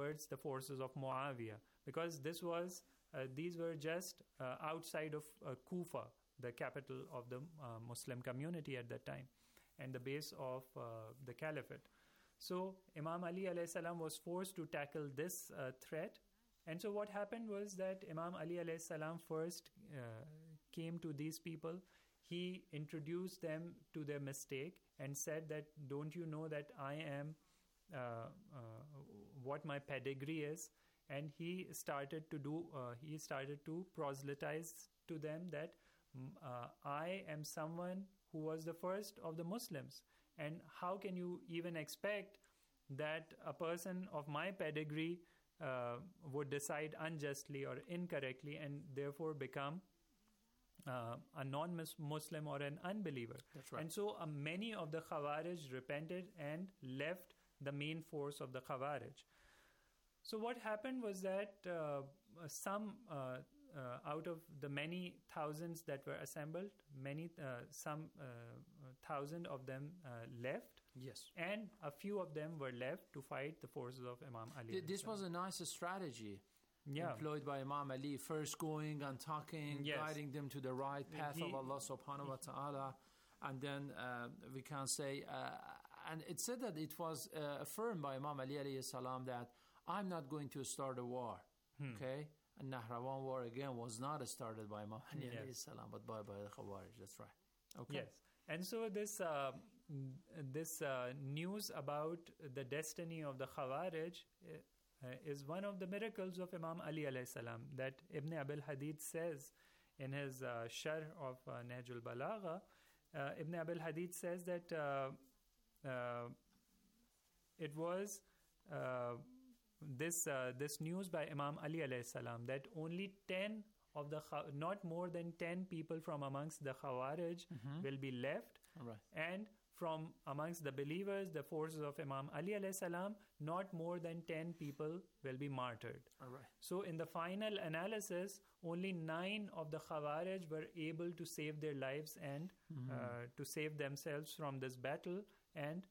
towards the forces of Muawiyah, because these were just outside of Kufa, the capital of the Muslim community at that time, and the base of the caliphate. So Imam Ali alayhi salam was forced to tackle this threat. And so what happened was that Imam Ali alayhi salam first came to these people. He introduced them to their mistake and said that, don't you know that I am what my pedigree is? And he started to proselytize to them that I am someone who was the first of the Muslims. And how can you even expect that a person of my pedigree would decide unjustly or incorrectly and therefore become a non-Muslim or an unbeliever? That's right. And so many of the Khawarij repented and left the main force of the Khawarij. So what happened was that some out of the many thousands that were assembled, some 1,000 of them left. Yes. And a few of them were left to fight the forces of Imam Ali. This was a nice strategy employed by Imam Ali, first going and talking, guiding them to the right path of Allah subhanahu wa ta'ala. And then we can say, and it said that it was affirmed by Imam Ali alayhi salam that I'm not going to start a war. Okay? And Nahrawan war again was not started by Imam Ali alayhi salam, but by the Khawarij. That's right. Okay. Yes. And so this news about the destiny of the Khawarij is one of the miracles of Imam Ali alayhi salam, that Ibn Abil Hadid says in his Sharh of Nahjul Balagha. Ibn Abil Hadid says that it was this news by Imam Ali alayhi salam that only 10 of the not more than 10 people from amongst the Khawarij will be left, and from amongst the believers, the forces of Imam Ali alayhi salam, not more than 10 people will be martyred. So in the final analysis, only 9 of the Khawarij were able to save their lives and to save themselves from this battle and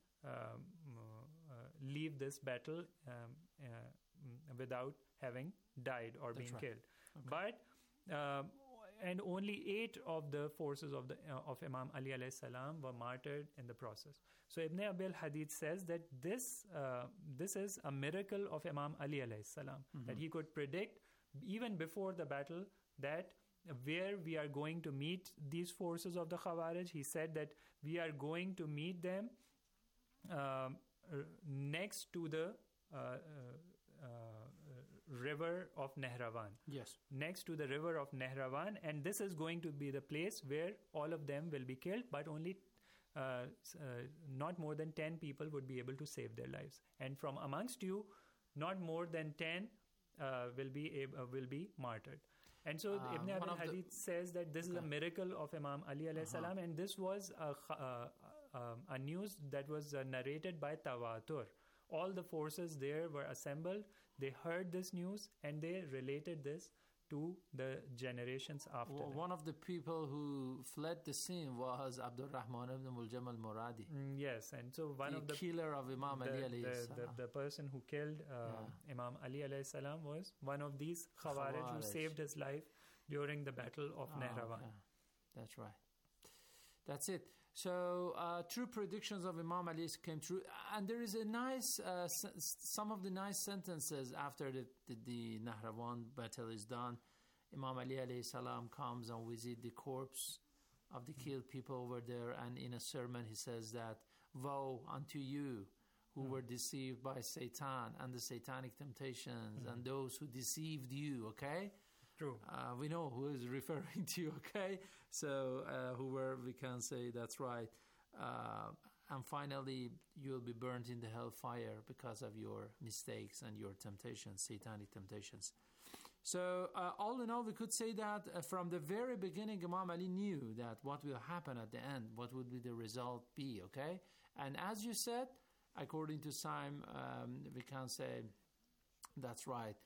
leave this battle without having died or being killed. But and only 8 of the forces of Imam Ali alayhi salam were martyred in the process. So Ibn Abil Hadid says that this is a miracle of Imam Ali alayhi salam, that he could predict even before the battle that where we are going to meet these forces of the Khawarij. He said that we are going to meet them next to the river of Nahrawan. Yes. Next to the river of Nahrawan, and this is going to be the place where all of them will be killed, but only not more than 10 people would be able to save their lives. And from amongst you, not more than 10 will be martyred. And so Ibn Abil Hadith says that this is a miracle of Imam Ali alayhi salam, and this was a news that was narrated by Tawatur. All the forces there were assembled, they heard this news, and they related this to the generations after them. One of the people who fled the scene was Abdul Rahman ibn Muljam al-Muradi. Yes, and so one of the killer of Imam Ali alayhi salam. The person who killed Imam Ali alayhi salam was one of these Khawarij who saved his life during the battle of Nahrawan. Yeah. That's right. That's it. So true predictions of Imam Ali came true, and there is a nice, some of the nice sentences after the Nahrawan battle is done. Imam Ali alayhi salam comes and visits the corpse of the killed people over there, and in a sermon he says that, "Woe unto you who were deceived by Satan and the satanic temptations, and those who deceived you." Okay. True. We know who is referring to you, okay? So, we can say that's right. And finally, you'll be burnt in the hellfire because of your mistakes and your temptations, satanic temptations. So, all in all, we could say that from the very beginning, Imam Ali knew that what will happen at the end, what would be the result be, okay? And as you said, according to some, we can say that's right.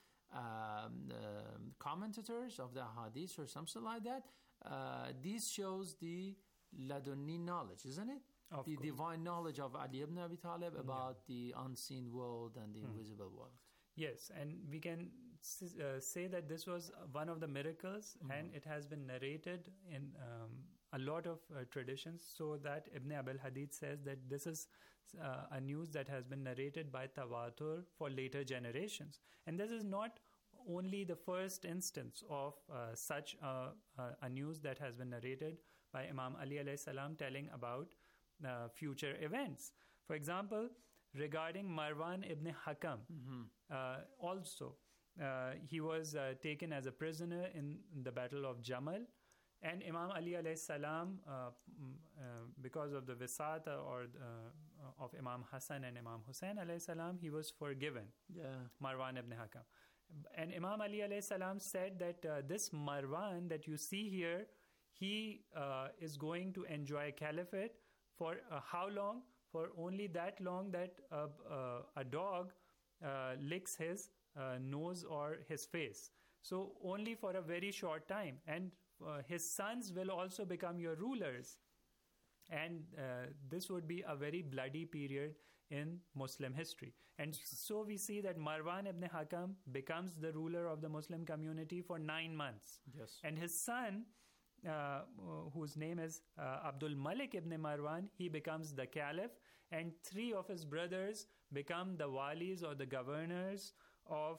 Commentators of the hadith or something like that, this shows the ladunni knowledge, isn't it? Of the course. Divine knowledge of Ali ibn Abi Talib about the unseen world and the invisible world. Yes, and we can say that this was one of the miracles, and it has been narrated in a lot of traditions, so that Ibn Abil Hadith says that this is a news that has been narrated by Tawatur for later generations. And this is not only the first instance of such a news that has been narrated by Imam Ali alayhi salam telling about future events. For example, regarding Marwan ibn Hakam, also he was taken as a prisoner in the Battle of Jamal, and Imam Ali alayhi salam, because of the visata of Imam Hassan and Imam Hussein alayhi salam, he was forgiven. Marwan ibn Hakam. And Imam Ali alayhi salam said that this Marwan that you see here, he is going to enjoy caliphate for how long? For only that long that a dog licks his nose or his face. So only for a very short time. And his sons will also become your rulers. And this would be a very bloody period in Muslim history. And so we see that Marwan ibn Hakam becomes the ruler of the Muslim community for 9 months. Yes. And his son, whose name is Abdul Malik ibn Marwan, he becomes the caliph, and 3 of his brothers become the walis or the governors of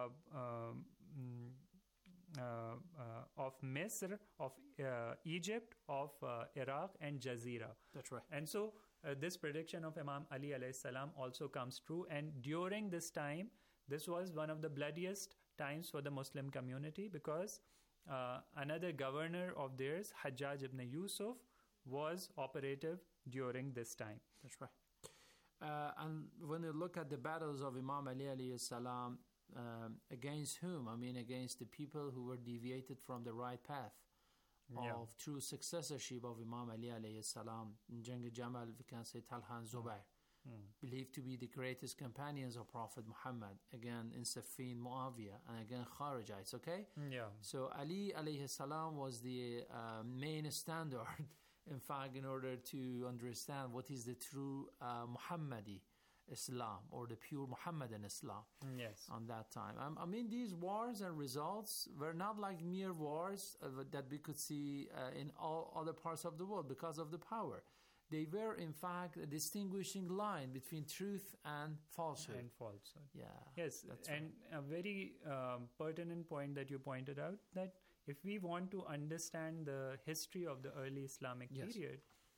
Misr, of Egypt, of Iraq and Jazeera. That's right. And so this prediction of Imam Ali alayhi salam also comes true. And during this time, this was one of the bloodiest times for the Muslim community, because another governor of theirs, Hajjaj ibn Yusuf, was operative during this time. That's right. And when you look at the battles of Imam Ali alayhi salam, against whom? I mean, against the people who were deviated from the right path of true successorship of Imam Ali alayhi salam. In Jang Jamal, we can say Talha and Zubair, believed to be the greatest companions of Prophet Muhammad. Again, in Siffin, Muawiyah, and again Kharijites. Okay. So Ali alayhi salam was the main standard. In fact, in order to understand what is the true Muhammadi Islam, or the pure Muhammadan Islam, on that time. I mean, these wars and results were not like mere wars that we could see in all other parts of the world because of the power. They were, in fact, a distinguishing line between truth and falsehood. Yes, that's and right. a very pertinent point that you pointed out, that if we want to understand the history of the early Islamic period,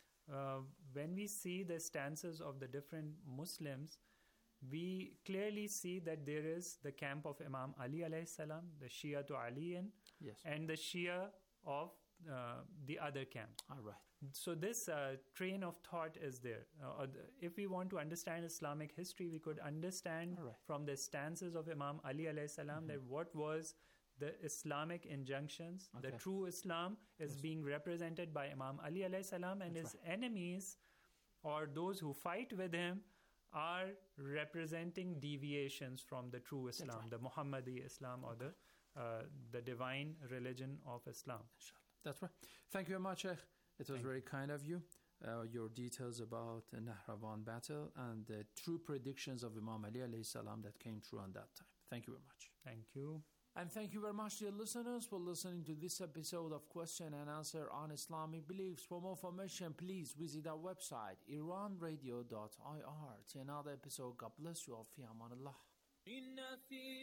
when we see the stances of the different Muslims, we clearly see that there is the camp of Imam Ali alayhi salam, the Shia to Aliyin, and the Shia of the other camp. All right. So this train of thought is there. If we want to understand Islamic history, we could understand from the stances of Imam Ali alayhi salam that what was the Islamic injunctions. The true Islam is being represented by Imam Ali alayhi salam, and his enemies, or those who fight with him, are representing deviations from the true Islam, the Muhammadi Islam, or the divine religion of Islam. That's right. Thank you very much, Sheikh. It was very kind of you. Your details about the Nahrawan battle and the true predictions of Imam Ali alayhi salam that came true on that time. Thank you very much. Thank you. And thank you very much, dear listeners, for listening to this episode of Question and Answer on Islamic Beliefs. For more information, please visit our website, iranradio.ir. Till another episode, God bless you all. Fi amanillah. إن في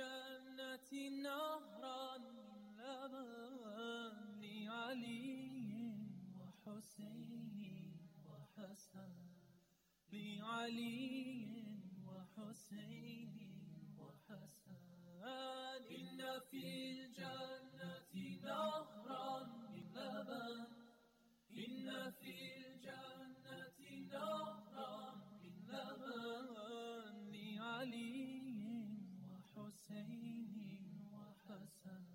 الجنة نهرا لبن لعلي وحسين وحسن لعلي وحسين وحسن إن في الجنة نهرا من لبن إن في الجنة نهرا من لبن لعلي وحسين وحسن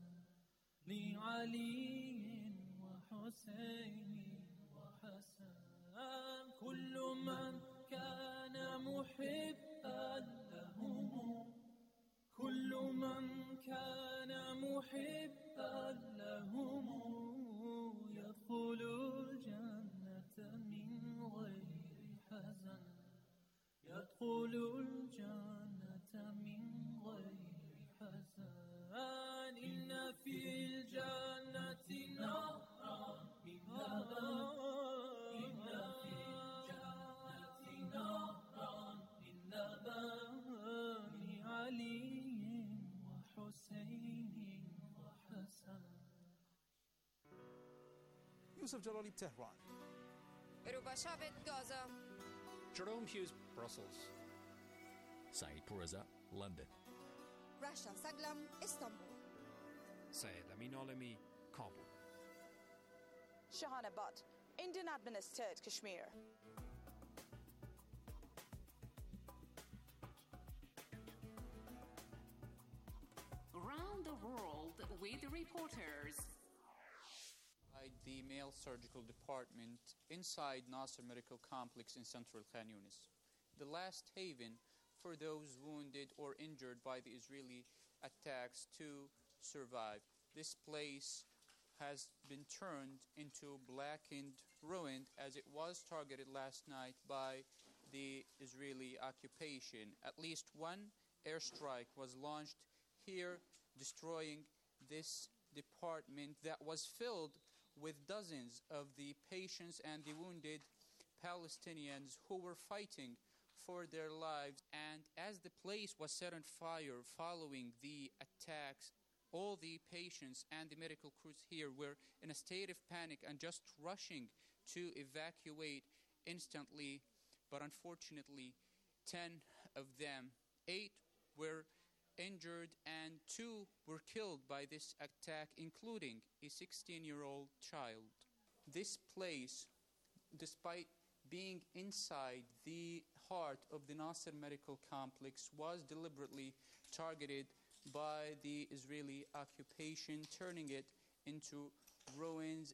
لعلي وحسين وحسن كل من كان محبا لهم كل من كان محبا لهم يدخل الجنة من غير حزن يدخل الجنة من غير Yusuf Jalali, Tehran. Ruba Shabit, Gaza. Jerome Hughes, Brussels. Saeed Pourreza, London. Rasha Saglam, Istanbul. Syed Amin Alami, Kabul. Shahana Butt, Indian administered Kashmir. Around the world with reporters. The male surgical department inside Nasser Medical Complex in central Khan Yunis, the last haven for those wounded or injured by the Israeli attacks to survive. This place has been turned into blackened ruin as it was targeted last night by the Israeli occupation. At least one airstrike was launched here, destroying this department that was filled with dozens of the patients and the wounded Palestinians who were fighting for their lives. And as the place was set on fire following the attacks, all the patients and the medical crews here were in a state of panic and just rushing to evacuate instantly. But unfortunately, 10 of them, 8 were injured and 2 were killed by this attack, including a 16-year-old child. This place, despite being inside the heart of the Nasser Medical Complex, was deliberately targeted by the Israeli occupation, turning it into ruins.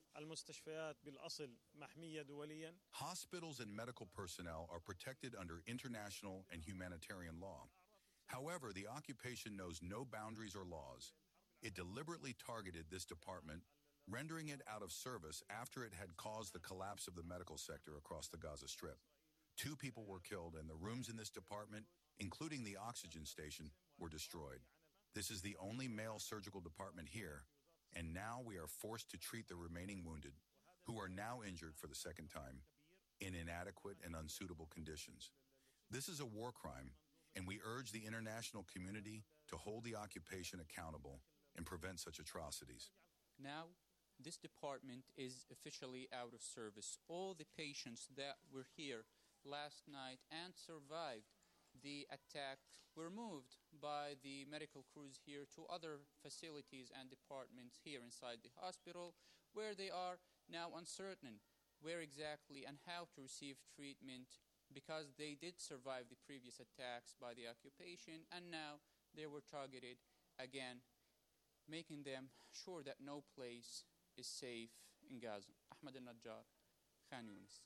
Hospitals and medical personnel are protected under international and humanitarian law. However, the occupation knows no boundaries or laws. It deliberately targeted this department, rendering it out of service after it had caused the collapse of the medical sector across the Gaza Strip. 2 people were killed, and the rooms in this department, including the oxygen station, were destroyed. This is the only male surgical department here, and now we are forced to treat the remaining wounded, who are now injured for the second time, in inadequate and unsuitable conditions. This is a war crime, and we urge the international community to hold the occupation accountable and prevent such atrocities. Now, this department is officially out of service. All the patients that were here last night and survived the attack were moved by the medical crews here to other facilities and departments here inside the hospital, where they are now uncertain where exactly and how to receive treatment, because they did survive the previous attacks by the occupation, and now they were targeted again, making them sure that no place is safe in Gaza. Ahmed al-Najjar, Khan Yunis.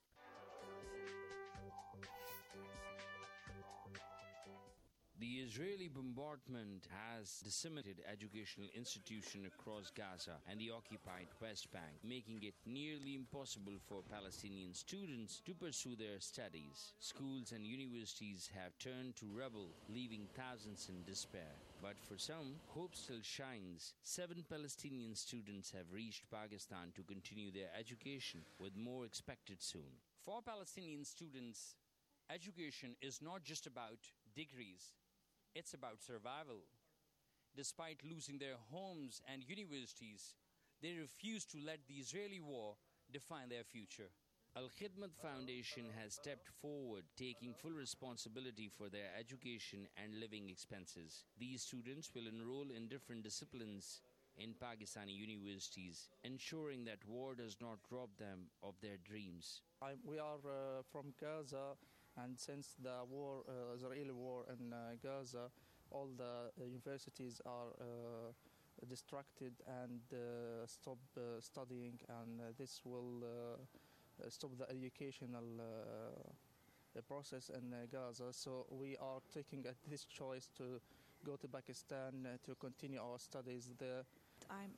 The Israeli bombardment has decimated educational institutions across Gaza and the occupied West Bank, making it nearly impossible for Palestinian students to pursue their studies. Schools and universities have turned to rubble, leaving thousands in despair. But for some, hope still shines. 7 Palestinian students have reached Pakistan to continue their education, with more expected soon. For Palestinian students, education is not just about degrees. It's about survival. Despite losing their homes and universities, they refuse to let the Israeli war define their future. Al-Khidmat Foundation has stepped forward, taking full responsibility for their education and living expenses. These students will enroll in different disciplines in Pakistani universities, ensuring that war does not rob them of their dreams. We are from Gaza, and since the war, Israeli war in Gaza, all the universities are distracted and stop studying, and this will stop the educational process in Gaza. So we are taking this choice to go to Pakistan to continue our studies there. I'm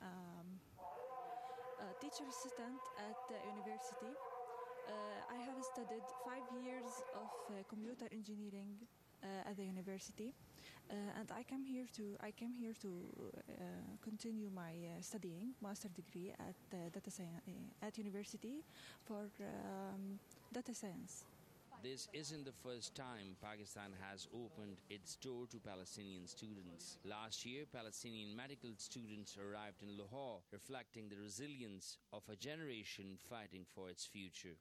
a teacher assistant at the university. I have studied 5 years of computer engineering at the university, and I came here to continue my studying master degree at data science at university for data science. This isn't the first time Pakistan has opened its door to Palestinian students. Last year, Palestinian medical students arrived in Lahore, reflecting the resilience of a generation fighting for its future.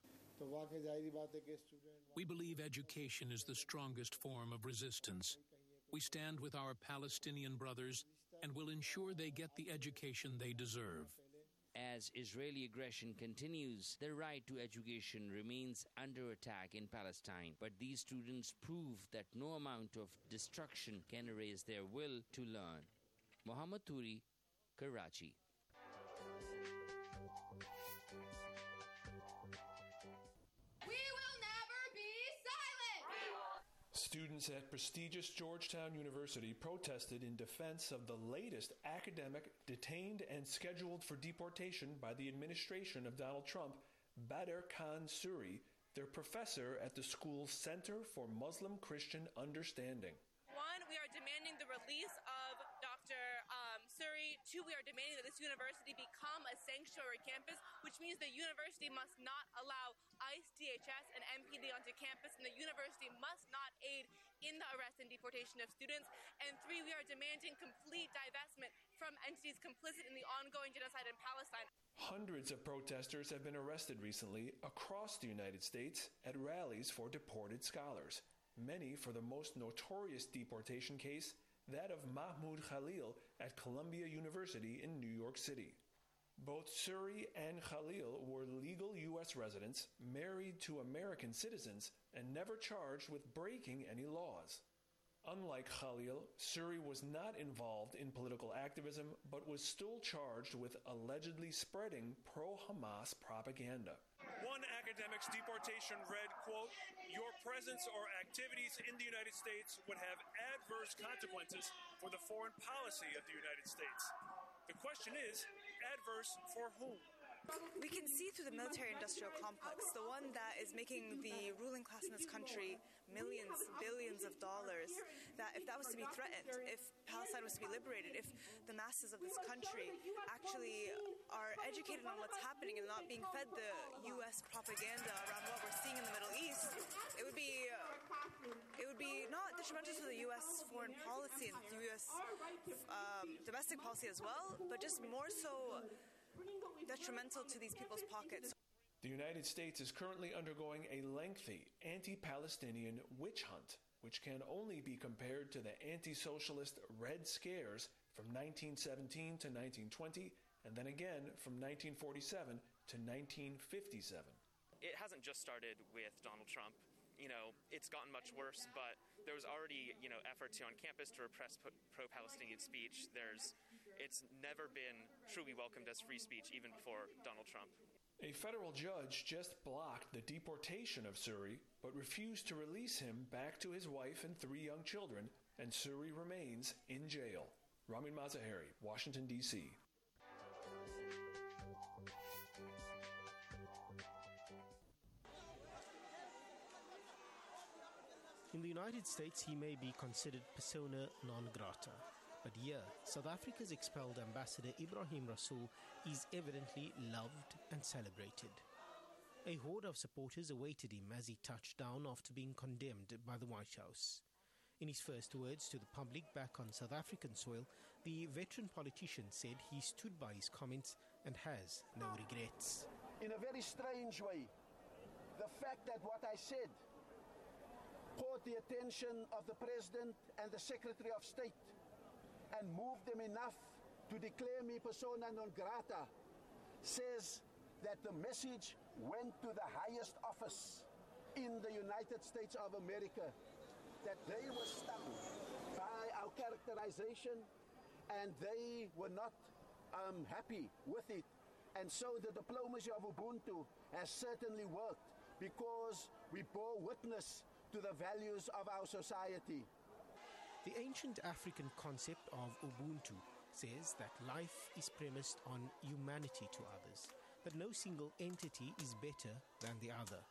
We believe education is the strongest form of resistance. We stand with our Palestinian brothers and will ensure they get the education they deserve. As Israeli aggression continues, their right to education remains under attack in Palestine. But these students prove that no amount of destruction can erase their will to learn. Muhammad Turi, Karachi. Students at prestigious Georgetown University protested in defense of the latest academic detained and scheduled for deportation by the administration of Donald Trump, Badr Khan Suri, their professor at the school's Center for Muslim-Christian Understanding. One, we are demanding the release of Dr. Suri. Two, we are demanding that this university become a sanctuary campus, which means the university must not allow ICE, DHS, and MPD onto campus, and the university must not aid in the arrest and deportation of students. And three, we are demanding complete divestment from entities complicit in the ongoing genocide in Palestine. Hundreds of protesters have been arrested recently across the United States at rallies for deported scholars, many for the most notorious deportation case, that of Mahmoud Khalil at Columbia University in New York City. Both Suri and Khalil were legal U.S. residents, married to American citizens, and never charged with breaking any laws. Unlike Khalil, Suri was not involved in political activism, but was still charged with allegedly spreading pro-Hamas propaganda. One academic's deportation read, quote, "Your presence or activities in the United States would have adverse consequences for the foreign policy of the United States." The question is, adverse for whom? We can see through the military-industrial complex, the one that is making the ruling class in this country millions, billions of dollars, that if that was to be threatened, if Palestine was to be liberated, if the masses of this country actually are educated on what's happening and not being fed the U.S. propaganda around what we're seeing in the Middle East, it would be not detrimental to the U.S. foreign policy and the U.S. Domestic policy as well, but just more so detrimental to these people's pockets. The United States is currently undergoing a lengthy anti-Palestinian witch hunt, which can only be compared to the anti-socialist Red Scares from 1917 to 1920, and then again from 1947 to 1957. It hasn't just started with Donald Trump. It's gotten much worse, but there was already, efforts on campus to repress pro-Palestinian speech. It's never been truly welcomed as free speech, even before Donald Trump. A federal judge just blocked the deportation of Suri, but refused to release him back to his wife and 3 young children, and Suri remains in jail. Ramin Mazaheri, Washington, D.C. In the United States, he may be considered persona non grata. But here, South Africa's expelled ambassador Ibrahim Rasool is evidently loved and celebrated. A horde of supporters awaited him as he touched down after being condemned by the White House. In his first words to the public back on South African soil, the veteran politician said he stood by his comments and has no regrets. In a very strange way, the fact that what I said caught the attention of the President and the Secretary of State and moved them enough to declare me persona non grata says that the message went to the highest office in the United States of America, that they were stung by our characterization and they were not happy with it. And so the diplomacy of Ubuntu has certainly worked because we bore witness to the values of our society. The ancient African concept of Ubuntu says that life is premised on humanity to others, that no single entity is better than the other,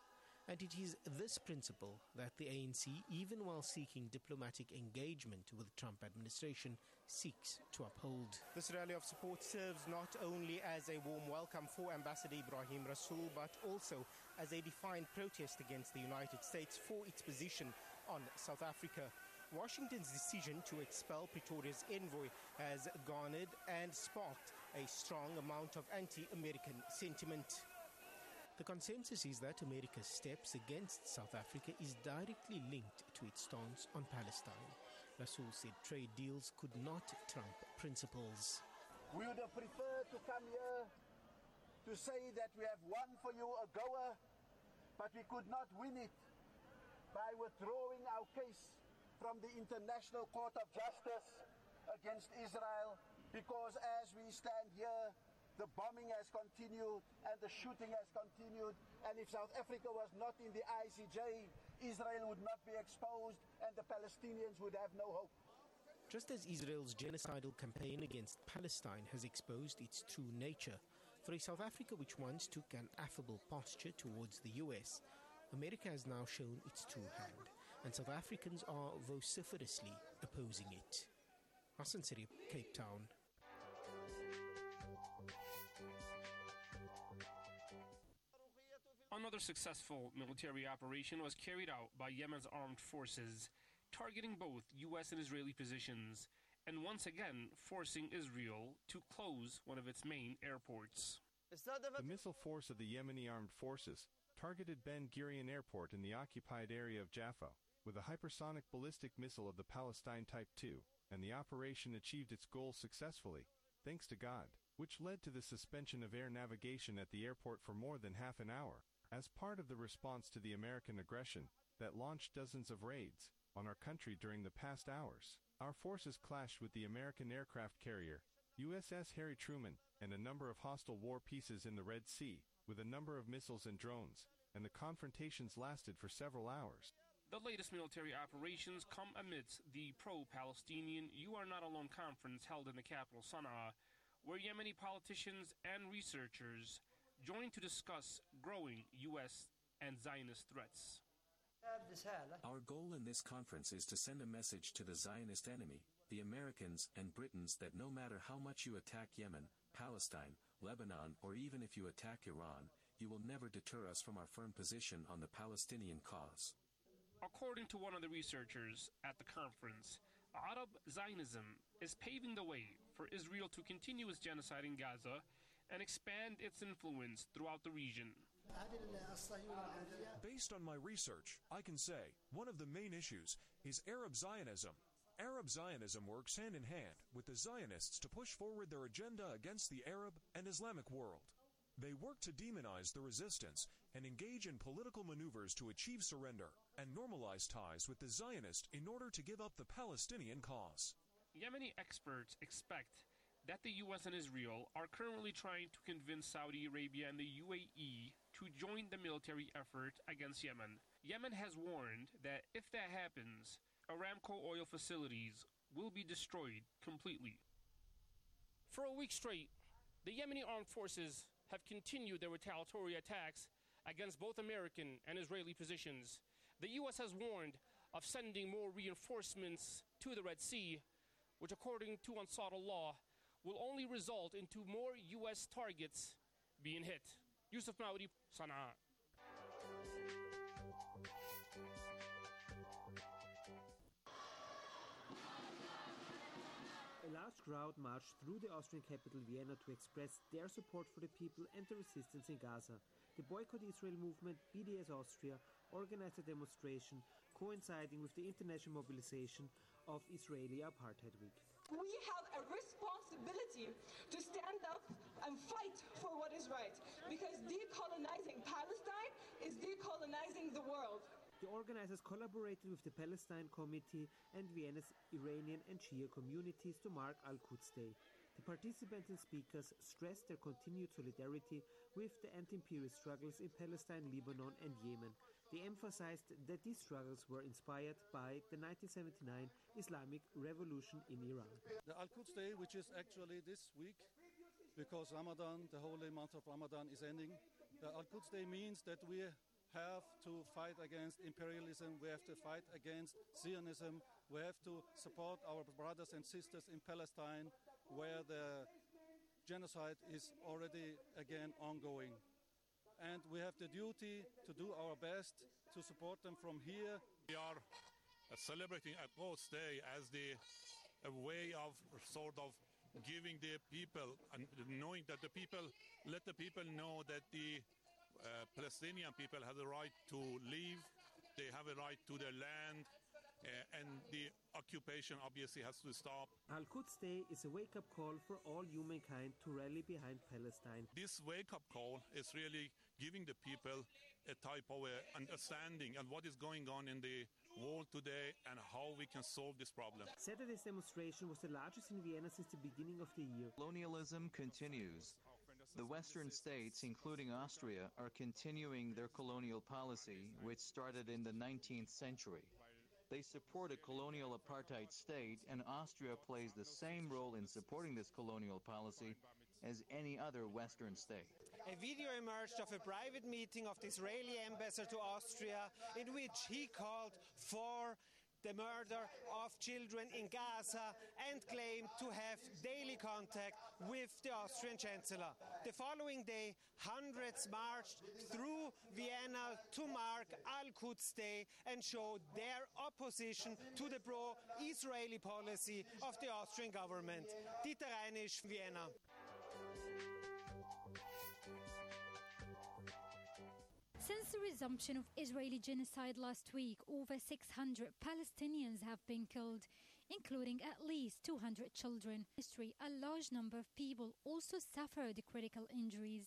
And it is this principle that the ANC, even while seeking diplomatic engagement with the Trump administration, seeks to uphold. This rally of support serves not only as a warm welcome for Ambassador Ibrahim Rasool, but also as a defiant protest against the United States for its position on South Africa. Washington's decision to expel Pretoria's envoy has garnered and sparked a strong amount of anti-American sentiment. The consensus is that America's steps against South Africa is directly linked to its stance on Palestine. Rasool said trade deals could not trump principles. We would have preferred to come here to say that we have won for you a goer, but we could not win it by withdrawing our case from the International Court of Justice against Israel, because as we stand here, the bombing has continued and the shooting has continued, and if South Africa was not in the ICJ, Israel would not be exposed and the Palestinians would have no hope. Just as Israel's genocidal campaign against Palestine has exposed its true nature, for a South Africa which once took an affable posture towards the US, America has now shown its true hand, and South Africans are vociferously opposing it. Hassan Siri, Cape Town. Another successful military operation was carried out by Yemen's armed forces, targeting both U.S. and Israeli positions, and once again forcing Israel to close one of its main airports. The missile force of the Yemeni armed forces targeted Ben Gurion Airport in the occupied area of Jaffa with a hypersonic ballistic missile of the Palestine Type 2, and the operation achieved its goal successfully, thanks to God, which led to the suspension of air navigation at the airport for more than half an hour, as part of the response to the American aggression that launched dozens of raids on our country during the past hours. Our forces clashed with the American aircraft carrier, USS Harry Truman, and a number of hostile war pieces in the Red Sea, with a number of missiles and drones, and the confrontations lasted for several hours. The latest military operations come amidst the pro-Palestinian You Are Not Alone conference held in the capital Sana'a, where Yemeni politicians and researchers joined to discuss growing U.S. and Zionist threats. Our goal in this conference is to send a message to the Zionist enemy, the Americans and Britons, that no matter how much you attack Yemen, Palestine, Lebanon, or even if you attack Iran, you will never deter us from our firm position on the Palestinian cause. According to one of the researchers at the conference, Arab Zionism is paving the way for Israel to continue its genocide in Gaza and expand its influence throughout the region. Based on my research, I can say one of the main issues is Arab Zionism. Arab Zionism works hand in hand with the Zionists to push forward their agenda against the Arab and Islamic world. They work to demonize the resistance and engage in political maneuvers to achieve surrender and normalize ties with the Zionists in order to give up the Palestinian cause. Yemeni experts expect that the U.S. and Israel are currently trying to convince Saudi Arabia and the UAE to join the military effort against Yemen. Yemen has warned that if that happens, Aramco oil facilities will be destroyed completely. For a week straight, the Yemeni armed forces have continued their retaliatory attacks against both American and Israeli positions. The U.S. has warned of sending more reinforcements to the Red Sea, which according to Ansarullah law will only result into more U.S. targets being hit. Yusuf Maudi, Sana'a. A large crowd marched through the Austrian capital Vienna to express their support for the people and the resistance in Gaza. The Boycott Israel movement, BDS Austria, organized a demonstration coinciding with the international mobilization of Israeli Apartheid Week. We have a responsibility to stand up and fight for what is right, because decolonizing Palestine is decolonizing the world. The organizers collaborated with the Palestine Committee and Vienna's Iranian and Shia communities to mark Al-Quds Day. The participants and speakers stressed their continued solidarity with the anti-imperialist struggles in Palestine, Lebanon and Yemen. They emphasized that these struggles were inspired by the 1979 Islamic Revolution in Iran. The Al-Quds Day, which is actually this week, because Ramadan, the holy month of Ramadan, is ending. The Al-Quds Day means that we have to fight against imperialism. We have to fight against Zionism. We have to support our brothers and sisters in Palestine, where the genocide is already again ongoing. And we have the duty to do our best to support them from here. We are celebrating Quds Day as a way of sort of giving the people and knowing that let the people know that the Palestinian people have the right to live, they have a right to their land, and the occupation obviously has to stop. Al-Quds Day is a wake-up call for all humankind to rally behind Palestine. This wake-up call is really giving the people a type of understanding of what is going on in the world today and how we can solve this problem. Saturday's demonstration was the largest in Vienna since the beginning of the year. Colonialism continues. The Western states, including Austria, are continuing their colonial policy, which started in the 19th century. They support a colonial apartheid state, and Austria plays the same role in supporting this colonial policy as any other Western state. A video emerged of a private meeting of the Israeli ambassador to Austria in which he called for the murder of children in Gaza and claimed to have daily contact with the Austrian Chancellor. The following day, hundreds marched through Vienna to mark Al-Quds Day and show their opposition to the pro-Israeli policy of the Austrian government. Dieter Reinisch, Vienna. Since the resumption of Israeli genocide last week, over 600 Palestinians have been killed, including at least 200 children. History, a large number of people also suffered critical injuries.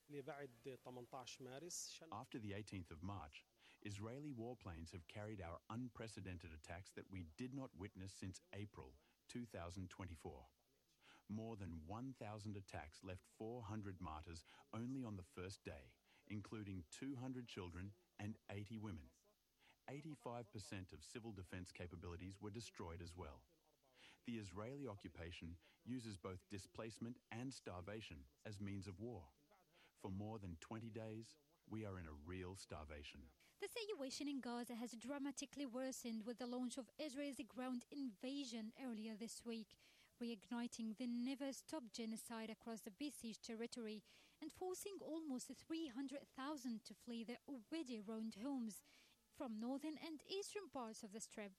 After the 18th of March, Israeli warplanes have carried out unprecedented attacks that we did not witness since April 2024. More than 1,000 attacks left 400 martyrs only on the first day, including 200 children and 80 women. 85% of civil defense capabilities were destroyed as well. The Israeli occupation uses both displacement and starvation as means of war. For more than 20 days, we are in a real starvation. The situation in Gaza has dramatically worsened with the launch of Israel's ground invasion earlier this week, reigniting the never-stop genocide across the besieged territory and forcing almost 300,000 to flee their already ruined homes from northern and eastern parts of the Strip.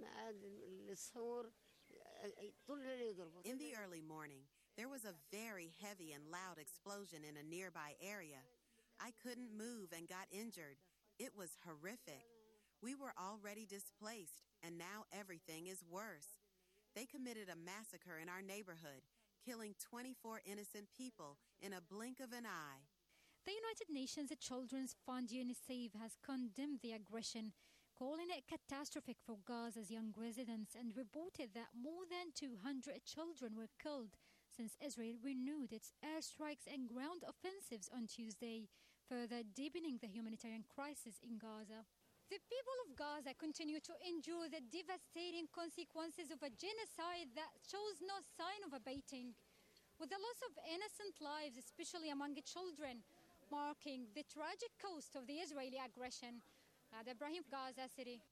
In the early morning, there was a very heavy and loud explosion in a nearby area. I couldn't move and got injured. It was horrific. We were already displaced, and now everything is worse. They committed a massacre in our neighborhood, killing 24 innocent people in a blink of an eye. The United Nations Children's Fund UNICEF has condemned the aggression, calling it catastrophic for Gaza's young residents, and reported that more than 200 children were killed since Israel renewed its airstrikes and ground offensives on Tuesday, further deepening the humanitarian crisis in Gaza. The people of Gaza continue to endure the devastating consequences of a genocide that shows no sign of abating, with the loss of innocent lives, especially among children, marking the tragic cost of the Israeli aggression. Ibrahim, Gaza City.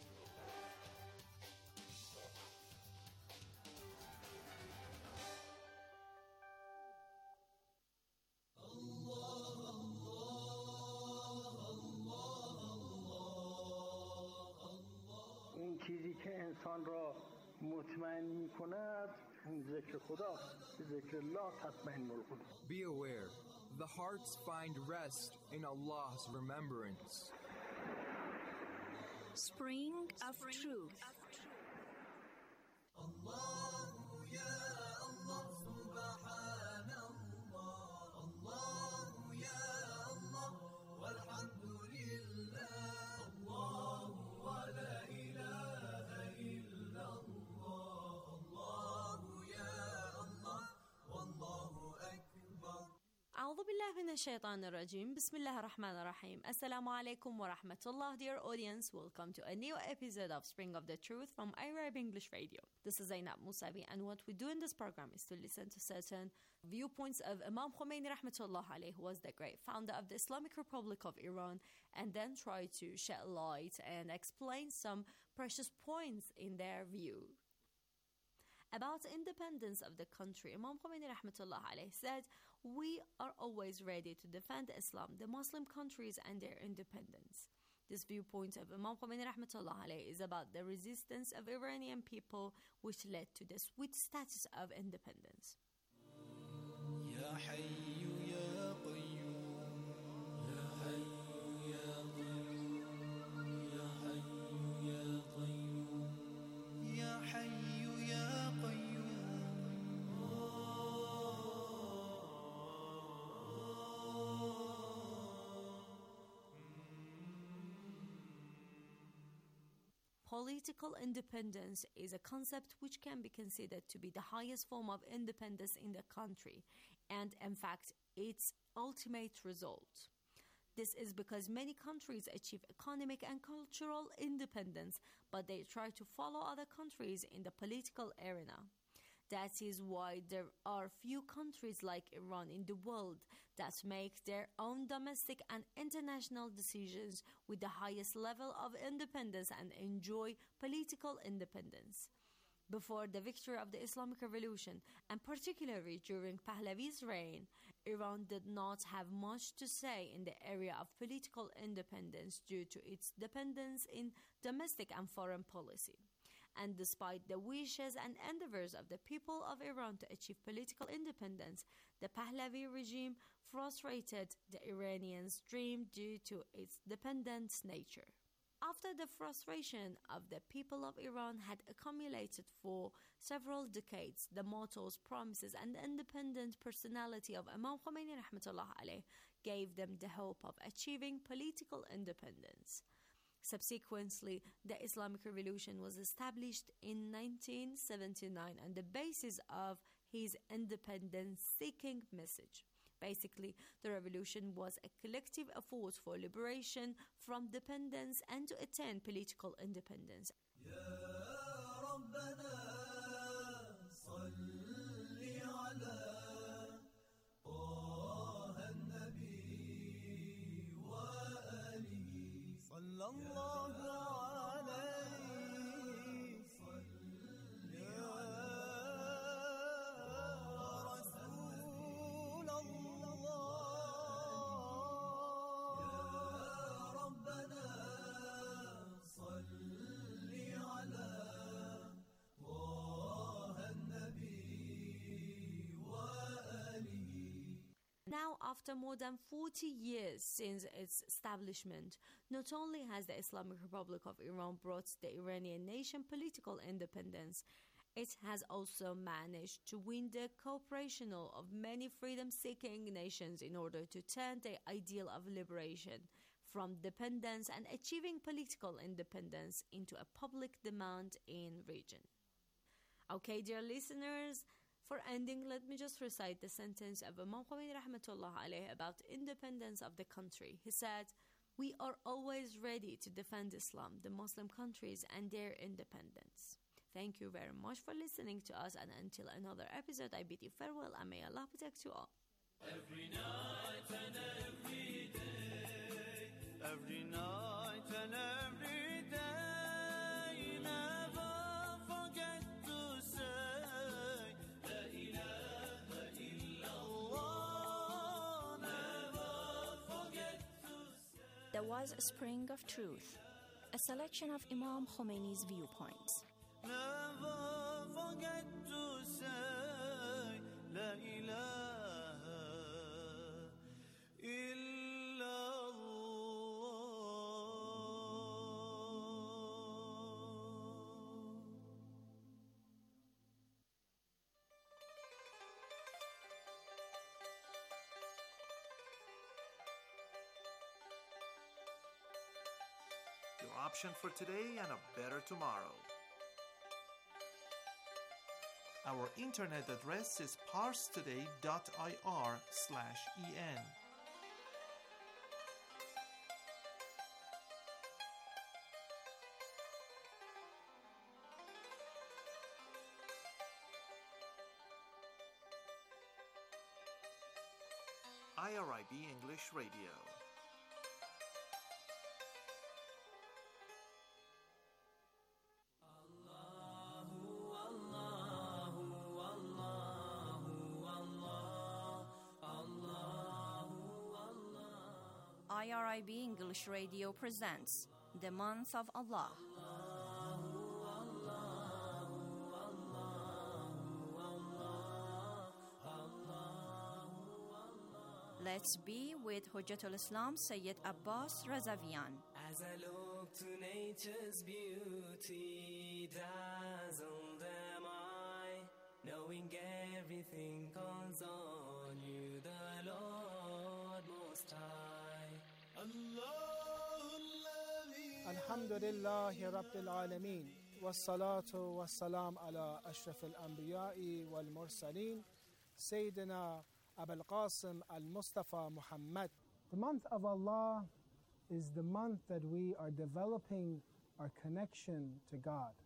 اون چیزی که انسان را مطمئن می‌کند اون ذکر خداست. ذکر الله تطمئن القلوب. Be aware, the hearts find rest in Allah's remembrance. Spring of Truth. أعوذ بالله بالله من الشيطان الرجيم. بسم الله الرحمن الرحيم. Assalamu alaikum wa rahmatullah, dear audience. Welcome to a new episode of Spring of the Truth from Arab English Radio. This is Zainab Musavi, and what we do in this program is to listen to certain viewpoints of Imam Khomeini rahmatullah alayhi, who was the great founder of the Islamic Republic of Iran, and then try to shed light and explain some precious points in their view. About the independence of the country, Imam Khomeini rahmatullah alayhi said, "We are always ready to defend Islam, the Muslim countries and their independence." This viewpoint of Imam Khomeini rahmatullah alayhi is about the resistance of Iranian people which led to the sweet status of independence. Political independence is a concept which can be considered to be the highest form of independence in the country, and in fact, its ultimate result. This is because many countries achieve economic and cultural independence, but they try to follow other countries in the political arena. That is why there are few countries like Iran in the world that make their own domestic and international decisions with the highest level of independence and enjoy political independence. Before the victory of the Islamic Revolution, and particularly during Pahlavi's reign, Iran did not have much to say in the area of political independence due to its dependence in domestic and foreign policy. And despite the wishes and endeavors of the people of Iran to achieve political independence, the Pahlavi regime frustrated the Iranians' dream due to its dependent nature. After the frustration of the people of Iran had accumulated for several decades, the mottos, promises, and the independent personality of Imam Khomeini rahmatullah alayh gave them the hope of achieving political independence. Subsequently, the Islamic Revolution was established in 1979 on the basis of his independence-seeking message. Basically, the revolution was a collective effort for liberation from dependence and to attain political independence. Now, after more than 40 years since its establishment, not only has the Islamic Republic of Iran brought the Iranian nation political independence, it has also managed to win the cooperation of many freedom-seeking nations in order to turn the ideal of liberation from dependence and achieving political independence into a public demand in region. Okay, dear listeners, for ending, let me just recite the sentence of Imam Khomeini rahmatullah alayh about independence of the country. He said, "We are always ready to defend Islam, the Muslim countries, and their independence." Thank you very much for listening to us, and until another episode, I bid you farewell, and may Allah protect you all. Every night and every day, every night and every day, never forget to say La ilaha illallah. Never forget to say. There was a Spring of Truth, a selection of Imam Khomeini's viewpoints. Never forget to say La ilaha illallah. Your option for today and a better tomorrow. Our internet address is parstoday.ir/en. IRIB English Radio. IRIB English Radio presents The Month of Allah. Let's be with Hujjatul Islam Sayyid Abbas Razavian. As I look to nature's beauty, dazzled am I, knowing everything calls on you, the Lord Most High. الحمد لله رب العالمين والصلاة والسلام على أشرف الأنبياء والمرسلين سيدنا أبا القاسم المصطفى محمد. The month of Allah is the month that we are developing our connection to God.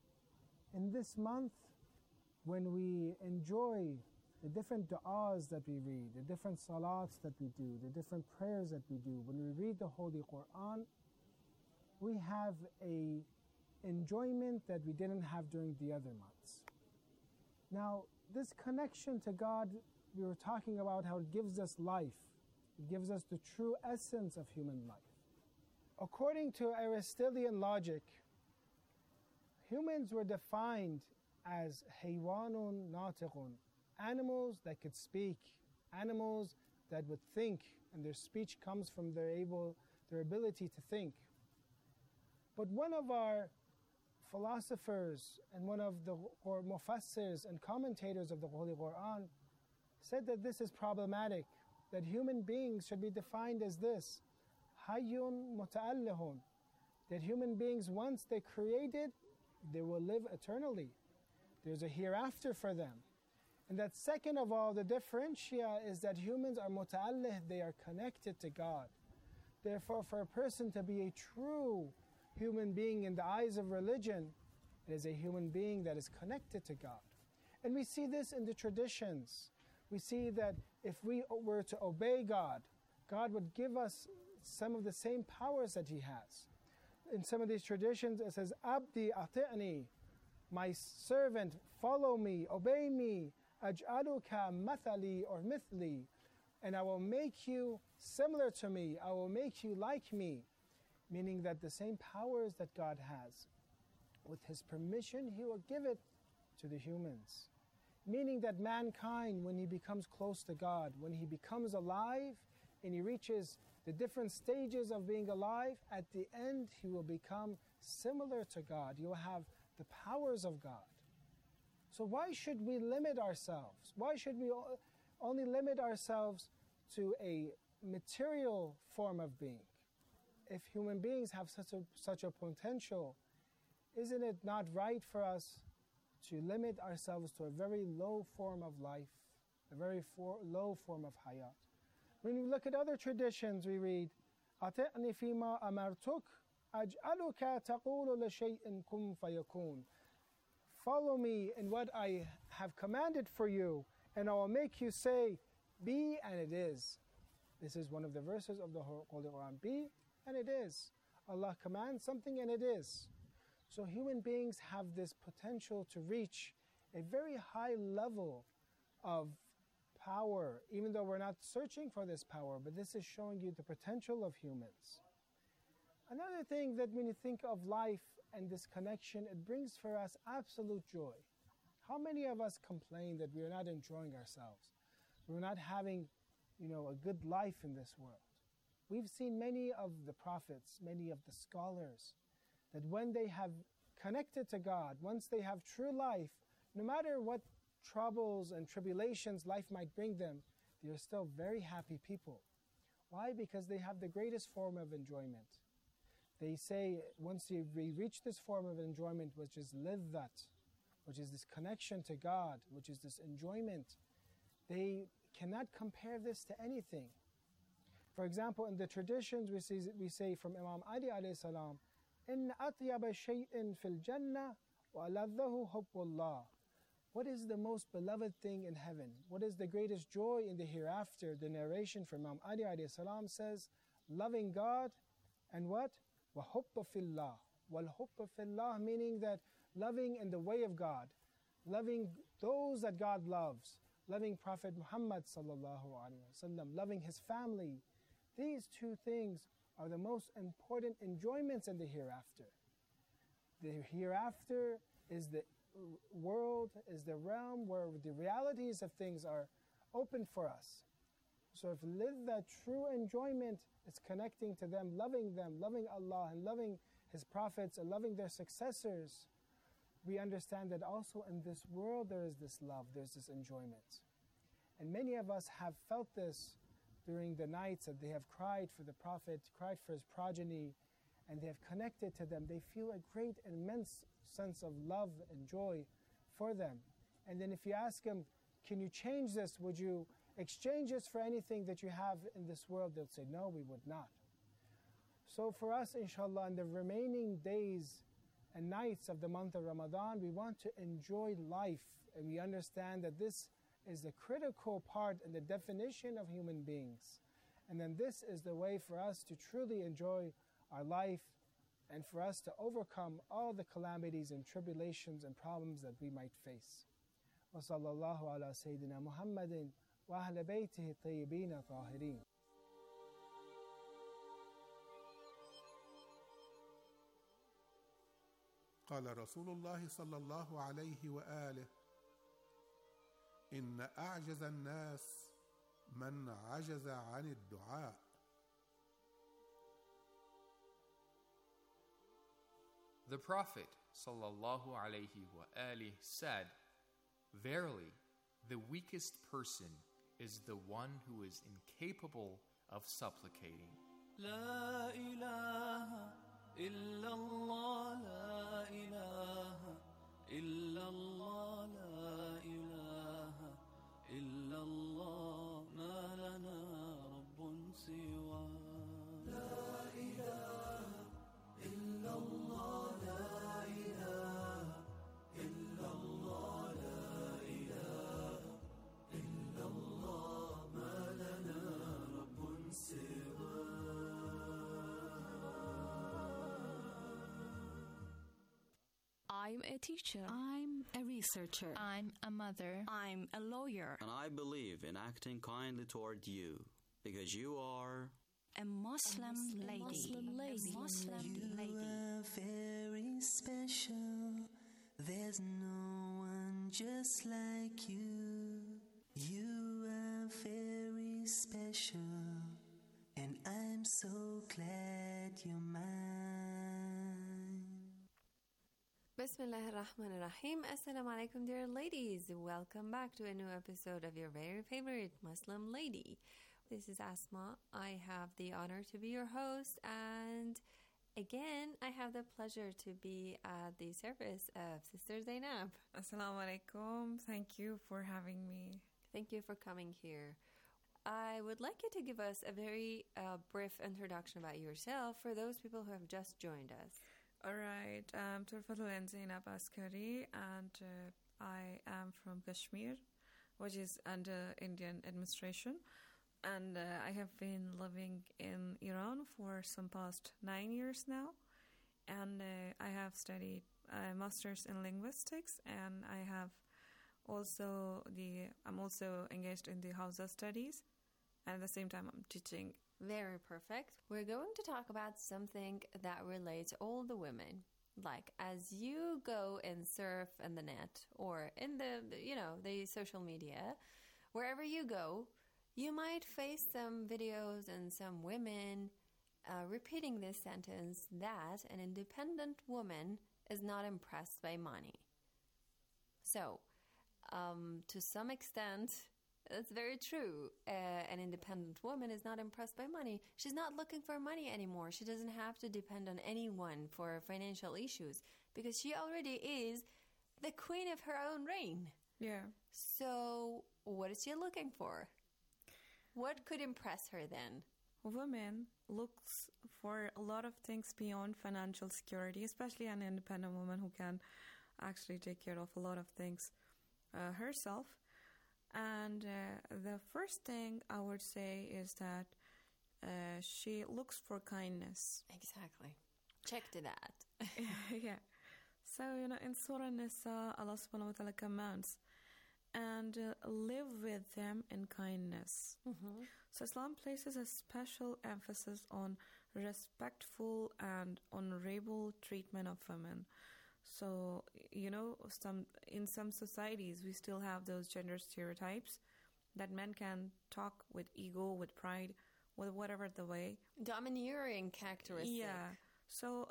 In this month, when we enjoy the different du'as that we read, the different salats that we do, the different prayers that we do, when we read the Holy Quran, we have a enjoyment that we didn't have during the other months. Now, this connection to God, we were talking about how it gives us life. It gives us the true essence of human life. According to Aristotelian logic, humans were defined as haywanun natiqun, animals that could speak, animals that would think, and their speech comes from their ability to think. But one of our philosophers and one of the mufassirs and commentators of the Holy Quran said that this is problematic, that human beings should be defined as this, hayyun muta'allihun, that human beings, once they're created, they will live eternally. There's a hereafter for them. And that second of all, the differentia is that humans are muta'allih, they are connected to God. Therefore, for a person to be a true human being in the eyes of religion, it is a human being that is connected to God. And we see this in the traditions. We see that if we were to obey God, God would give us some of the same powers that He has. In some of these traditions, it says, Abdi ati'ni, my servant, follow me, obey me, aj'aluka mathali or mithli, and I will make you similar to me, I will make you like me. Meaning that the same powers that God has, with His permission, He will give it to the humans. Meaning that mankind, when he becomes close to God, when he becomes alive and he reaches the different stages of being alive, at the end he will become similar to God. He will have the powers of God. So why should we limit ourselves? Why should we only limit ourselves to a material form of being? If human beings have such a potential, isn't it not right for us to limit ourselves to a very low form of life, a very low form of hayat? When we look at other traditions, we read, أَتِعْنِ فِي مَا أَمَرْتُكَ أَجْعَلُكَ تَقُولُ لَشَيْءٍ كُن فَيَكُونُ. Follow me in what I have commanded for you, and I will make you say, be and it is. This is one of the verses of the Holy Quran. Be and it is. Allah commands something and it is. So human beings have this potential to reach a very high level of power, even though we're not searching for this power, but this is showing you the potential of humans. Another thing that when you think of life and this connection, it brings for us absolute joy. How many of us complain that we are not enjoying ourselves? We're not having, a good life in this world. We've seen many of the prophets, many of the scholars, that when they have connected to God, once they have true life, no matter what troubles and tribulations life might bring them, they are still very happy people. Why? Because they have the greatest form of enjoyment. They say once we reach this form of enjoyment, which is liddat, which is this connection to God, which is this enjoyment, they cannot compare this to anything. For example, in the traditions we say from Imam Ali alayhi salam, إِنَّ أَطْيَبَ شَيْءٍ فِي الْجَنَّةِ وَأَلَذَّهُ حُبُّ اللَّهِ. What is the most beloved thing in heaven? What is the greatest joy in the hereafter? The narration from Imam Ali alayhi salam says, loving God and what? وَحُبَّ فِي اللَّهِ. وَالْحُبَّ فِي اللَّهِ, meaning that loving in the way of God, loving those that God loves, loving Prophet Muhammad sallallahu alaihi wasallam, loving his family. These two things are the most important enjoyments in the hereafter. The hereafter is the world, is the realm where the realities of things are open for us. So if we live that true enjoyment, it's connecting to them, loving Allah and loving His prophets and loving their successors, we understand that also in this world there is this love, there's this enjoyment. And many of us have felt this during the nights that they have cried for the Prophet, cried for his progeny, and they have connected to them. They feel a great, immense sense of love and joy for them. And then if you ask them, can you change this? Would you exchange this for anything that you have in this world? They'll say, no, we would not. So for us, inshallah, in the remaining days and nights of the month of Ramadan, we want to enjoy life. And we understand that this is the critical part in the definition of human beings. And then this is the way for us to truly enjoy our life and for us to overcome all the calamities and tribulations and problems that we might face. وصلى الله على سيدنا محمد وأهل بيته الطيبين الطاهرين. قال رسول الله صلى الله عليه وآله: إن أعجز الناس من عجز عن الدعاء. The Prophet sallallahu alaihi wasallam said, "Verily, the weakest person is the one who is incapable of supplicating." La ilaha illallah, la ilaha illallah, la ilaha illallah, ma lana rabbun siwa. La ilaha illallah, la ilaha illallah, la ilaha illallah, ma lana rabbun siwa. I'm a teacher. I'm a researcher. I'm a mother. I'm a lawyer. And I believe in acting kindly toward you, because you are a Muslim lady. You are very special. There's no one just like you. You are very special, and I'm so glad you're mine. Bismillah ar-Rahman ar-Rahim. Assalamu alaikum, dear ladies. Welcome back to a new episode of your very favorite Muslim lady. This is Asma. I have the honor to be your host, and again, I have the pleasure to be at the service of Sister Zainab. Assalamu alaikum. Thank you for having me. Thank you for coming here. I would like you to give us a very brief introduction about yourself for those people who have just joined us. All right. Turfatul Zainab Askari, and I am from Kashmir, which is under Indian administration. And I have been living in Iran for some past 9 years now. And I have studied a master's in linguistics, and I'm also engaged in the Hausa studies, and at the same time I'm teaching. Very perfect. We're going to talk about something that relates all the women. Like, as you go and surf in the net or in the social media, wherever you go, you might face some videos and some women repeating this sentence that an independent woman is not impressed by money. So, to some extent, that's very true. An independent woman is not impressed by money. She's not looking for money anymore. She doesn't have to depend on anyone for financial issues because she already is the queen of her own reign. Yeah. So what is she looking for? What could impress her then? Women looks for a lot of things beyond financial security, especially an independent woman who can actually take care of a lot of things herself. And the first thing I would say is that she looks for kindness. Exactly. Check to that. Yeah. So, in Surah Nisa, Allah subhanahu wa ta'ala commands, and live with them in kindness. Mm-hmm. So Islam places a special emphasis on respectful and honorable treatment of women. So, in some societies, we still have those gender stereotypes that men can talk with ego, with pride, with whatever the way. Domineering characteristic. Yeah. So,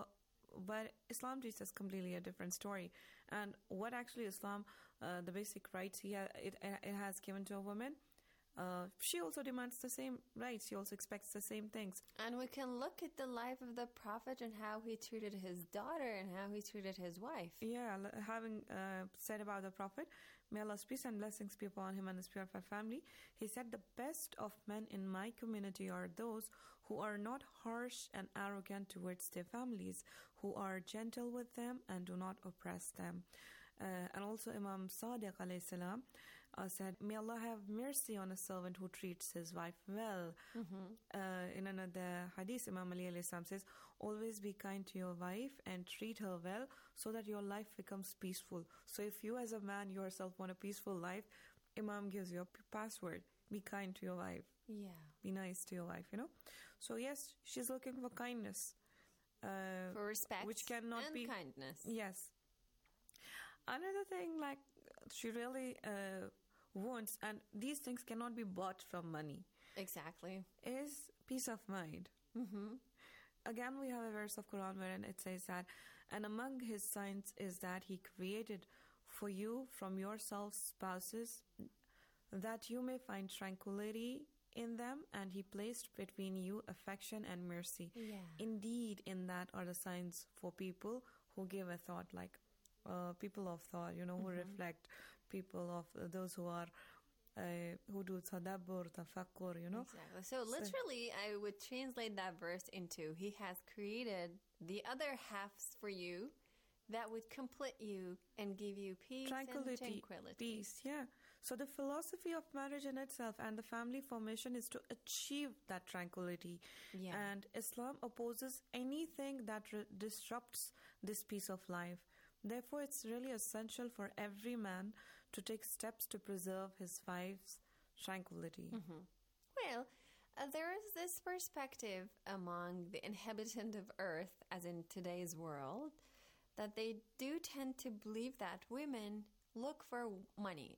but Islam teaches completely a different story. And what actually Islam, the basic rights it has given to a woman, she also demands the same rights. She also expects the same things. And we can look at the life of the Prophet and how he treated his daughter and how he treated his wife. Yeah, having said about the Prophet, may Allah's peace and blessings be upon him and his purified family, he said, the best of men in my community are those who are not harsh and arrogant towards their families, who are gentle with them and do not oppress them. And also Imam Sadiq alayhi salam said, may Allah have mercy on a servant who treats his wife well. Mm-hmm. In another hadith, Imam Ali alayhi salam says, always be kind to your wife and treat her well so that your life becomes peaceful. So if you as a man yourself want a peaceful life, Imam gives you a password. Be kind to your wife. Yeah. Be nice to your wife, So yes, she's looking for kindness. For respect which cannot and be kindness. Yes. Another thing, she really wants, and these things cannot be bought from money. Exactly. Is peace of mind. Mm-hmm. Again, we have a verse of Quran wherein it says that, and among his signs is that he created for you from yourselves spouses, that you may find tranquility in them, and he placed between you affection and mercy. Yeah. Indeed, in that are the signs for people who give a thought, people of thought, who reflect, people of those who are who do tadabbur, tafakkur, Exactly. So literally, I would translate that verse into, he has created the other halves for you that would complete you and give you peace and tranquility. Peace, yeah. So the philosophy of marriage in itself and the family formation is to achieve that tranquility. Yeah. And Islam opposes anything that disrupts this peace of life. Therefore, it's really essential for every man to take steps to preserve his wife's tranquility. Mm-hmm. Well, there is this perspective among the inhabitant of Earth, as in today's world, that they do tend to believe that women look for money.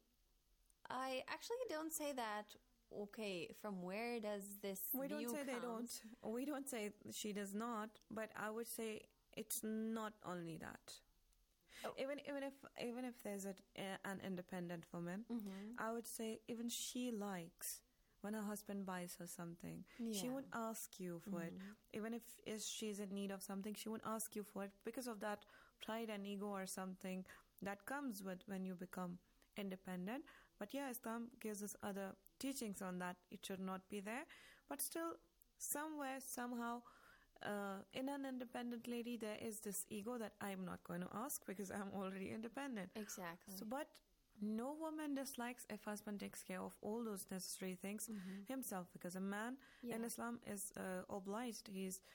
I actually don't say that, okay, from where does this We view don't say come? they don't. We don't say she does not, but I would say it's not only that. Oh. Even if there's an independent woman, I would say even she likes when her husband buys her something. Yeah. She would ask you for it. Even if she's in need of something, she would ask you for it because of that pride and ego or something that comes with when you become independent. But yeah, Islam gives us other teachings on that. It should not be there. But still, somewhere, somehow, in an independent lady, there is this ego that I'm not going to ask because I'm already independent. Exactly. So, but no woman dislikes if husband takes care of all those necessary things himself, because a man in Islam is obliged.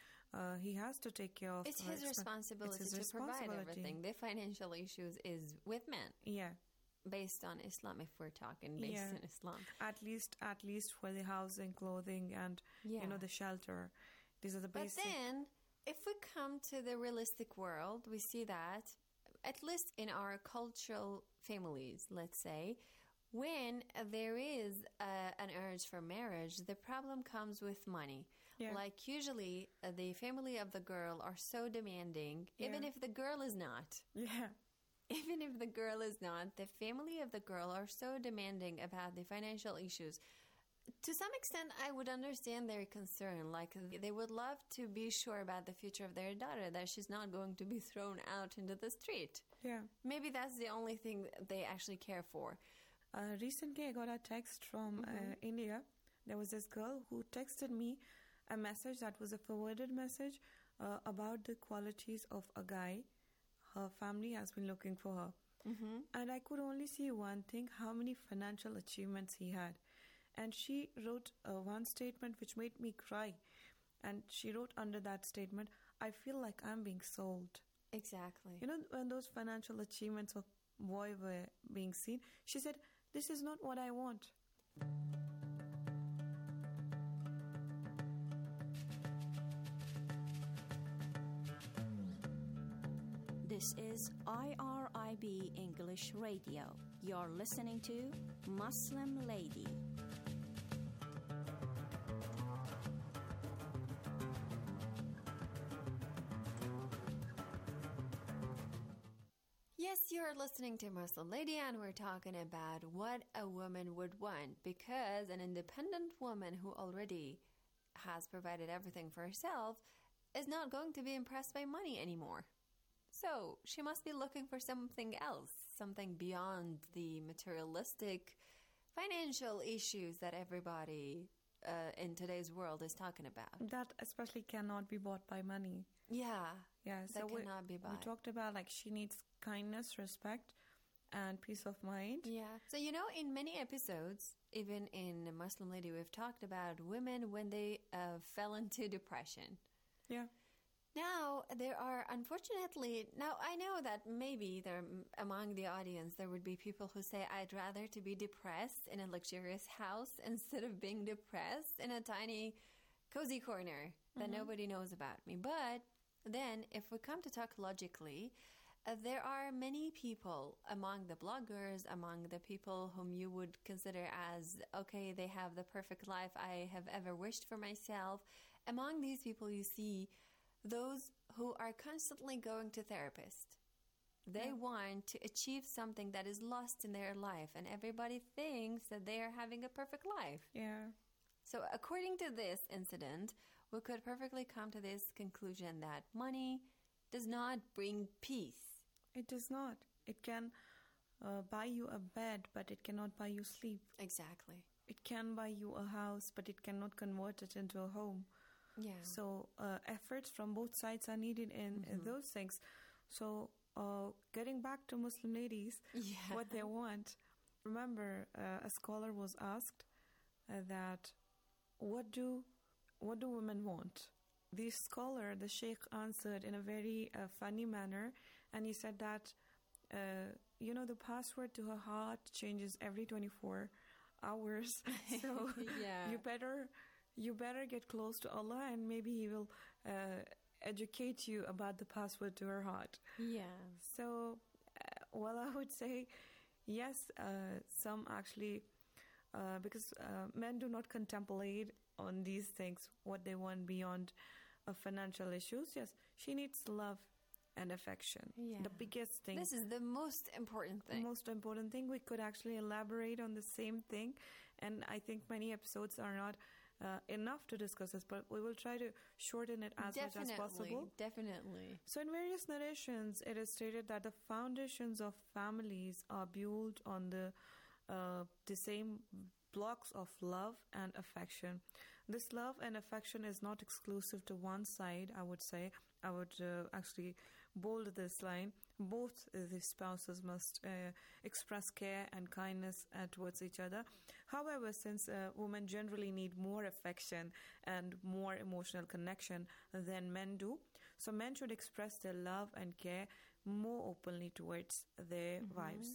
He has to take care of. It's his responsibility to provide everything. The financial issues is with men. Yeah. Based on Islam, if we're talking based on Islam. At least for the housing, clothing, and the shelter. These are the basic. But then, if we come to the realistic world, we see that, at least in our cultural families, let's say, when there is an urge for marriage, the problem comes with money. Yeah. Like usually, the family of the girl are so demanding, even if the girl is not. Yeah. Even if the girl is not, the family of the girl are so demanding about the financial issues. To some extent, I would understand their concern. Like, they would love to be sure about the future of their daughter, that she's not going to be thrown out into the street. Yeah. Maybe that's the only thing they actually care for. Recently, I got a text from India. There was this girl who texted me a message that was a forwarded message about the qualities of a guy. Her family has been looking for her. And I could only see one thing, how many financial achievements he had. And she wrote one statement which made me cry. And she wrote under that statement, I feel like I'm being sold. Exactly. You know, when those financial achievements of boy were being seen, she said, this is not what I want. This is IRIB English Radio. You're listening to Muslim Lady. Yes, you're listening to Muslim Lady, and we're talking about what a woman would want, because an independent woman who already has provided everything for herself is not going to be impressed by money anymore. So she must be looking for something else, something beyond the materialistic financial issues that everybody in today's world is talking about. That especially cannot be bought by money. Yeah, yeah. That cannot be bought. We talked about like she needs kindness, respect, and peace of mind. Yeah. So, you know, in many episodes, even in Muslim Lady, we've talked about women when they fell into depression. Yeah. Now, there are, unfortunately, now I know that maybe there among the audience there would be people who say, I'd rather to be depressed in a luxurious house instead of being depressed in a tiny, cozy corner that nobody knows about me. But then, if we come to talk logically, there are many people among the bloggers, among the people whom you would consider as, okay, they have the perfect life I have ever wished for myself. Among these people, you see those who are constantly going to therapists. They want to achieve something that is lost in their life, and everybody thinks that they are having a perfect life. Yeah. So according to this incident, we could perfectly come to this conclusion that money does not bring peace. It does not. It can buy you a bed, but it cannot buy you sleep. Exactly. It can buy you a house, but it cannot convert it into a home. Yeah. So efforts from both sides are needed in those things. So getting back to Muslim ladies, what they want. Remember, a scholar was asked that what do women want? The scholar, the sheikh, answered in a very funny manner, and he said that the password to her heart changes every 24 hours. So you better get close to Allah, and maybe He will educate you about the password to her heart. Yeah. So, I would say yes, some actually, because men do not contemplate on these things, what they want beyond financial issues. Yes, she needs love and affection. Yeah. The biggest thing. This is the most important thing. The most important thing. We could actually elaborate on the same thing, and I think many episodes are not enough to discuss this, but we will try to shorten it as much as possible. Definitely. So in various narrations, it is stated that the foundations of families are built on the same blocks of love and affection. This love and affection is not exclusive to one side, I would say. I would actually bold this line. Both the spouses must express care and kindness towards each other. However, since women generally need more affection and more emotional connection than men do, so men should express their love and care more openly towards their wives.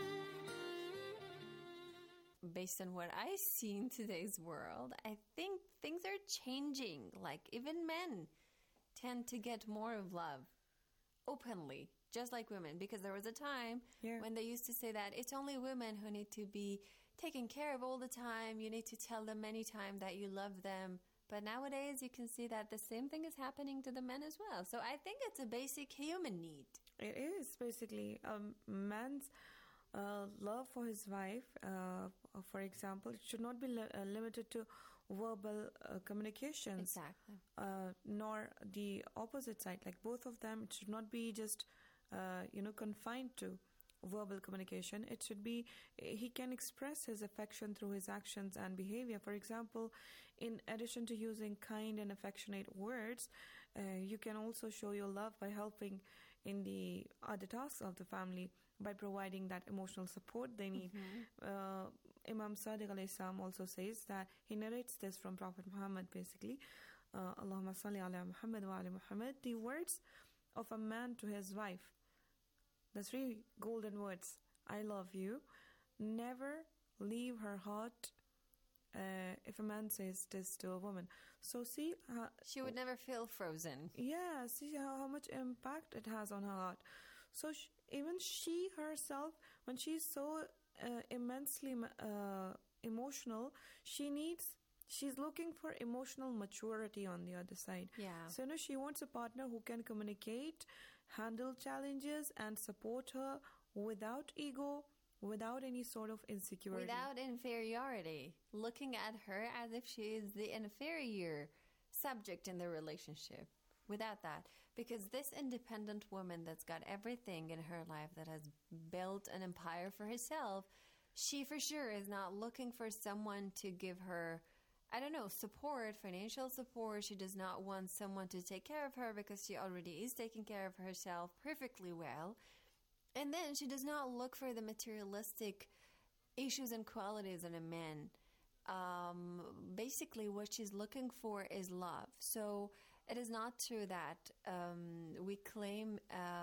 Based on what I see in today's world, I think things are changing. Like, even men tend to get more of love openly, just like women. Because there was a time when they used to say that it's only women who need to be taken care of all the time. You need to tell them many times that you love them. But nowadays, you can see that the same thing is happening to the men as well. So I think it's a basic human need. It is basically a man's love for his wife. For example, it should not be limited to verbal communications. Exactly. Nor the opposite side. Like both of them, it should not be just, confined to verbal communication. It should be, he can express his affection through his actions and behavior. For example, in addition to using kind and affectionate words, you can also show your love by helping in the other tasks of the family, by providing that emotional support they need. Imam Sadiq alayhi salam also says that, he narrates this from Prophet Muhammad basically, Allahumma salli ala Muhammad wa ala Muhammad, the words of a man to his wife, the 3 golden words, I love you, never leave her heart. If a man says this to a woman, so see, she would never feel frozen. Yeah, see how much impact it has on her heart. So even she herself, when she's so immensely emotional, she's looking for emotional maturity on the other side. Yeah. So she wants a partner who can communicate, handle challenges, and support her without ego, without any sort of insecurity. Without inferiority. Looking at her as if she is the inferior subject in the relationship. Without that. Because this independent woman that's got everything in her life, that has built an empire for herself, she for sure is not looking for someone to give her, support, financial support. She does not want someone to take care of her because she already is taking care of herself perfectly well. And then she does not look for the materialistic issues and qualities in a man. Basically, what she's looking for is love. So it is not true that we claim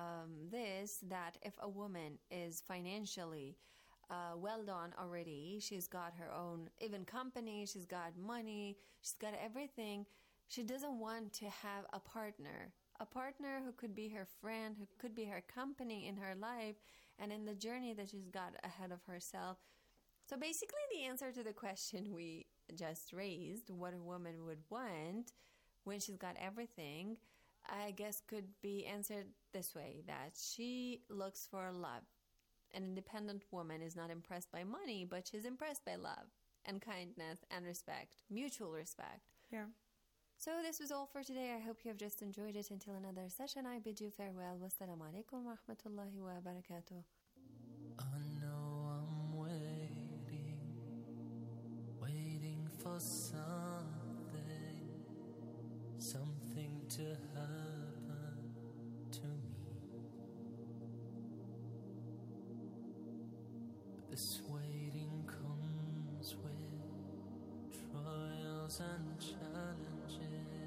that if a woman is financially well done already, she's got her own even company, she's got money, she's got everything, she doesn't want to have a partner who could be her friend, who could be her company in her life and in the journey that she's got ahead of herself. So basically the answer to the question we just raised, what a woman would want when she's got everything, I guess could be answered this way, that she looks for love. An independent woman is not impressed by money, but she's impressed by love and kindness and respect, mutual respect. Yeah. So this was all for today. I hope you have just enjoyed it. Until another session, I bid you farewell. Wassalamu alaikum wa rahmatullahi wa barakatuh. I know I'm waiting for something to happen to me. But this waiting comes with trials and challenges.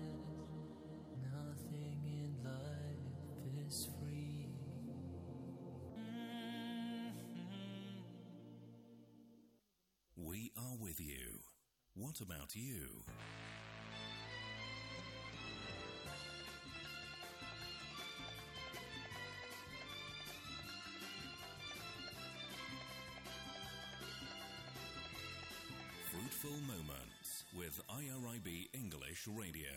Nothing in life is free. We are with you. What about you? Fruitful Moments with IRIB English Radio.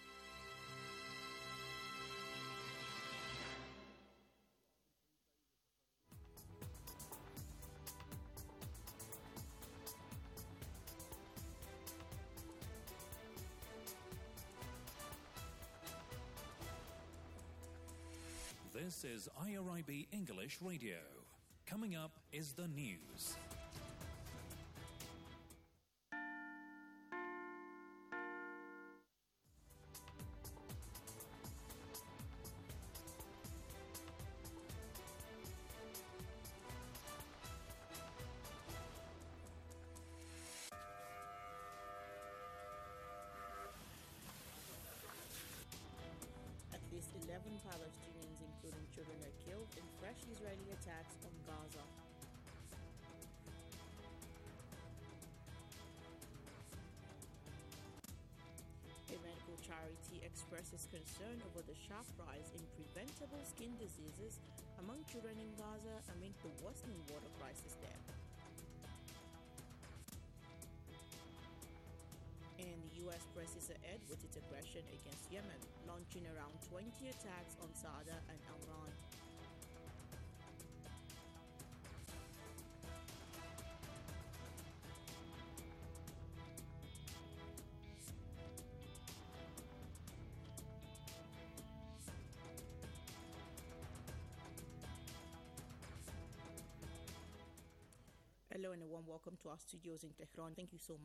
This is IRIB English Radio. Coming up is the news. At least 11 Palestinians, including children, are killed in fresh Israeli attacks on Gaza. Solidarity expresses concern over the sharp rise in preventable skin diseases among children in Gaza amid the worsening water crisis there. And the U.S. presses ahead with its aggression against Yemen, launching around 20 attacks on Saudi and Iran. Hello and a warm welcome to our studios in Tehran. Thank you so much